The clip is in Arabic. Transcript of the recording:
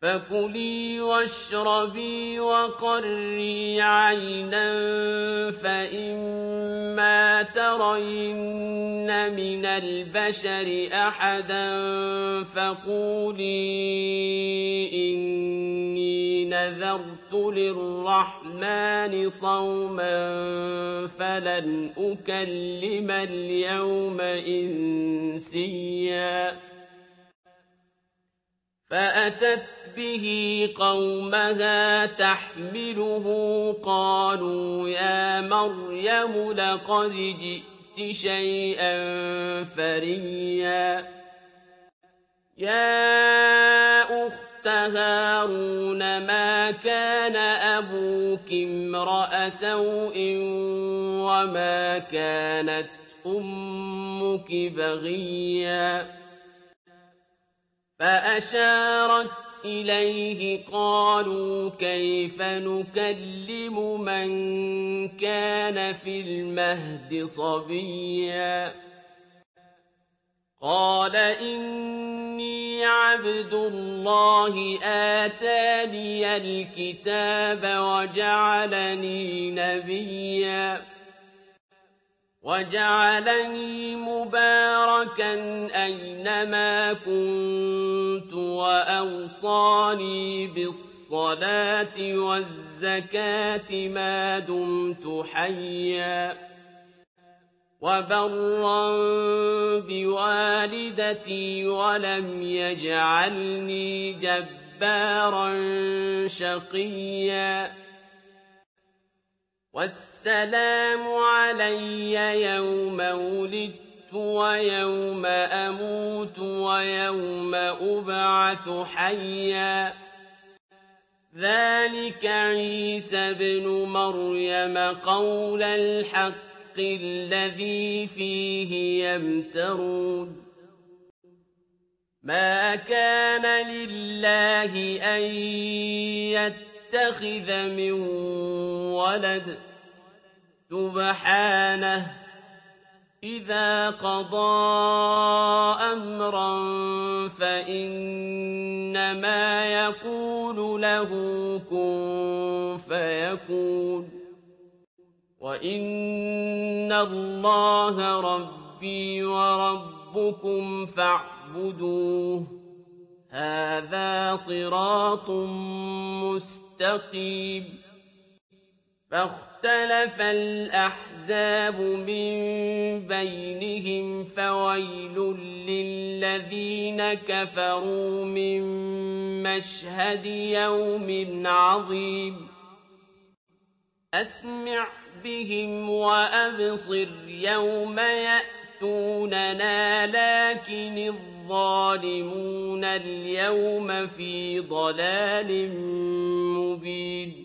فكلي واشربي وقري عينا فإما ترين من البشر أحدا فقولي إني نذرت للرحمن صوما فلن أكلم اليوم إنسيا فأتت به قومها تحمله قالوا يا مريم لقد جئت شيئا فريا يا أخت هارون ما كان أبوك امرأ سوء وما كانت أمك بغيا فأشارت إليه قالوا كيف نكلم من كان في المهد صبيا قال إني عبد الله آتاني الكتاب وجعلني نبيا وجعلني مباركا أينما كنت وأوصاني بالصلاة والزكاة ما دمت حيا وبرا بوالدتي ولم يجعلني جبارا شقيا والسلام علي يوم ولدت ويوم أموت ويوم أبعث حيا ذلك عيسى ابن مريم قول الحق الذي فيه يمترون ما كان لله أن يتخذ من ولد سبحانه إذا قضى أمرا فإنما يقول له كن فيكون وإن الله ربي وربكم فاعبدوه هذا صراط مستقيم فاختلف الأحزاب من بينهم فويل للذين كفروا من مشهد يوم عظيم أسمع بهم وأبصر يوم يأتوننا لكن الظالمون اليوم في ضلال مبين